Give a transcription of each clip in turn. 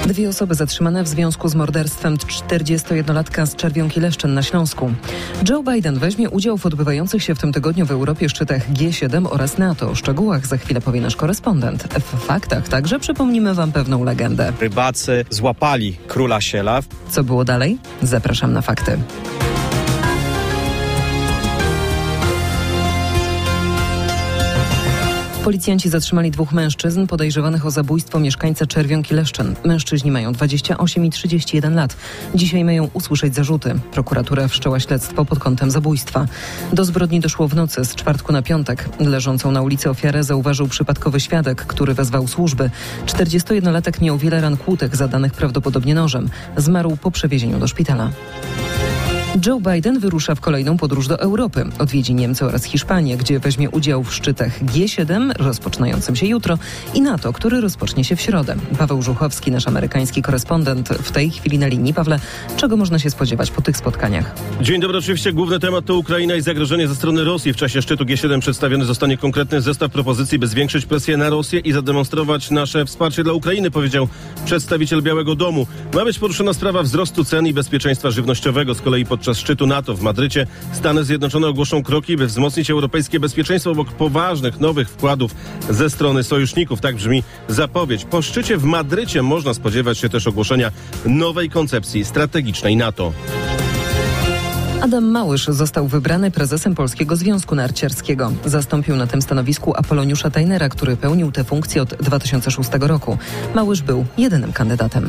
2 osoby zatrzymane w związku z morderstwem 41-latka z Czerwionki-Leszczyn na Śląsku. Joe Biden weźmie udział w odbywających się w tym tygodniu w Europie szczytach G7 oraz NATO. O szczegółach za chwilę powie nasz korespondent. W faktach także przypomnimy wam pewną legendę. Rybacy złapali króla sielaw. Co było dalej? Zapraszam na fakty. Policjanci zatrzymali 2 mężczyzn podejrzewanych o zabójstwo mieszkańca Czerwionki-Leszczyn. Mężczyźni mają 28 i 31 lat. Dzisiaj mają usłyszeć zarzuty. Prokuratura wszczęła śledztwo pod kątem zabójstwa. Do zbrodni doszło w nocy z czwartku na piątek. Leżącą na ulicy ofiarę zauważył przypadkowy świadek, który wezwał służby. 41-latek miał wiele ran kłutek zadanych prawdopodobnie nożem. Zmarł po przewiezieniu do szpitala. Joe Biden wyrusza w kolejną podróż do Europy. Odwiedzi Niemcy oraz Hiszpanię, gdzie weźmie udział w szczytach G7, rozpoczynającym się jutro, i NATO, który rozpocznie się w środę. Paweł Żuchowski, nasz amerykański korespondent, w tej chwili na linii. Pawle, czego można się spodziewać po tych spotkaniach? Dzień dobry, oczywiście główny temat to Ukraina i zagrożenie ze strony Rosji. W czasie szczytu G7 przedstawiony zostanie konkretny zestaw propozycji, by zwiększyć presję na Rosję i zademonstrować nasze wsparcie dla Ukrainy, powiedział przedstawiciel Białego Domu. Ma być poruszona sprawa wzrostu cen i bezpieczeństwa żywnościowego. Z kolei podczas szczytu NATO w Madrycie Stany Zjednoczone ogłoszą kroki, by wzmocnić europejskie bezpieczeństwo obok poważnych nowych wkładów ze strony sojuszników. Tak brzmi zapowiedź. Po szczycie w Madrycie można spodziewać się też ogłoszenia nowej koncepcji strategicznej NATO. Adam Małysz został wybrany prezesem Polskiego Związku Narciarskiego. Zastąpił na tym stanowisku Apoloniusza Tajnera, który pełnił tę funkcję od 2006 roku. Małysz był jedynym kandydatem.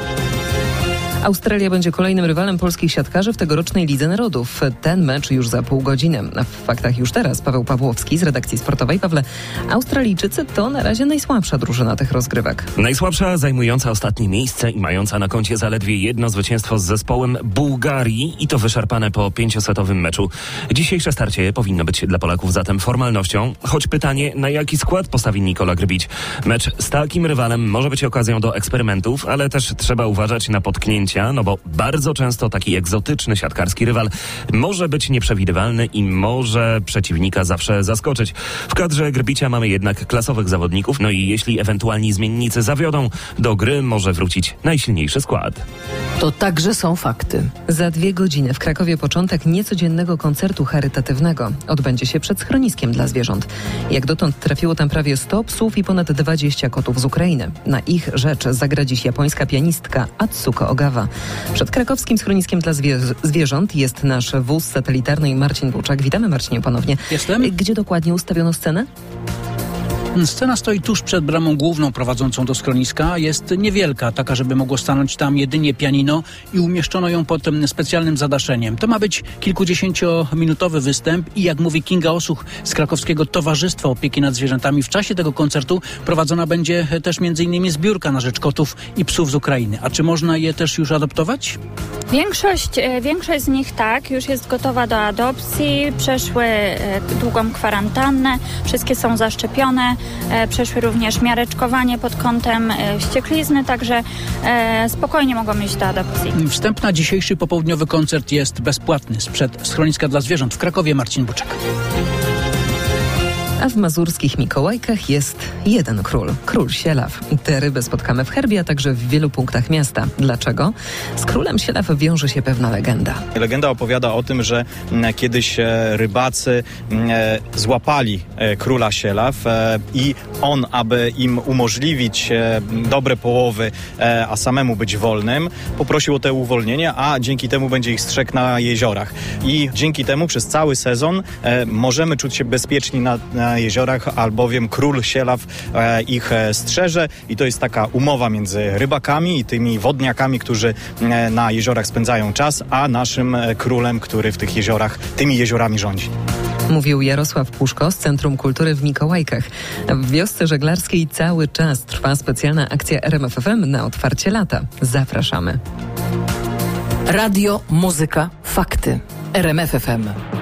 Australia będzie kolejnym rywalem polskich siatkarzy w tegorocznej Lidze Narodów. Ten mecz już za pół godziny. A w faktach już teraz Paweł Pawłowski z redakcji sportowej. Pawle, Australijczycy to na razie najsłabsza drużyna tych rozgrywek. Najsłabsza, zajmująca ostatnie miejsce i mająca na koncie zaledwie jedno zwycięstwo z zespołem Bułgarii i to wyszarpane po 5-setowym meczu. Dzisiejsze starcie powinno być dla Polaków zatem formalnością, choć pytanie, na jaki skład postawi Nikola Grbić. Mecz z takim rywalem może być okazją do eksperymentów, ale też trzeba uważać na potknięcia, no bo bardzo często taki egzotyczny siatkarski rywal może być nieprzewidywalny i może przeciwnika zawsze zaskoczyć. W kadrze Grbicia mamy jednak klasowych zawodników, no i jeśli ewentualni zmiennicy zawiodą, do gry może wrócić najsilniejszy skład. To także są fakty. Za 2 godziny w Krakowie początek niecodziennego koncertu charytatywnego. Odbędzie się przed schroniskiem dla zwierząt. Jak dotąd trafiło tam prawie 100 psów i ponad 20 kotów z Ukrainy. Na ich rzecz zagra dziś japońska pianistka Atsuko Ogawa. Przed krakowskim schroniskiem dla zwierząt jest nasz wóz satelitarny Marcin Buczak. Witamy, Marcinie, ponownie. Jestem. Gdzie dokładnie ustawiono scenę? Scena stoi tuż przed bramą główną prowadzącą do schroniska. Jest niewielka, taka, żeby mogło stanąć tam jedynie pianino i umieszczono ją pod specjalnym zadaszeniem. To ma być kilkudziesięciominutowy występ i jak mówi Kinga Osuch z Krakowskiego Towarzystwa Opieki nad Zwierzętami, w czasie tego koncertu prowadzona będzie też m.in. zbiórka na rzecz kotów i psów z Ukrainy. A czy można je też już adoptować? Większość z nich tak, już jest gotowa do adopcji, przeszły długą kwarantannę, wszystkie są zaszczepione. Przeszły również miareczkowanie pod kątem wścieklizny, także spokojnie mogą iść do adopcji. Wstęp na dzisiejszy popołudniowy koncert jest bezpłatny. Sprzed schroniska dla zwierząt w Krakowie Marcin Buczek. A w mazurskich Mikołajkach jest jeden król sielaw. Te ryby spotkamy w herbie, a także w wielu punktach miasta. Dlaczego? Z królem sielaw wiąże się pewna legenda. Legenda opowiada o tym, że kiedyś rybacy złapali króla sielaw i on, aby im umożliwić dobre połowy, a samemu być wolnym, poprosił o to uwolnienie, a dzięki temu będzie ich strzegł na jeziorach. I dzięki temu przez cały sezon możemy czuć się bezpieczni na jeziorach, albowiem król sielaw ich strzeże i to jest taka umowa między rybakami i tymi wodniakami, którzy na jeziorach spędzają czas, a naszym królem, który w tych jeziorach, tymi jeziorami rządzi. Mówił Jarosław Puszko z Centrum Kultury w Mikołajkach. W wiosce żeglarskiej cały czas trwa specjalna akcja RMF FM na otwarcie lata. Zapraszamy. Radio, muzyka, fakty. RMF FM.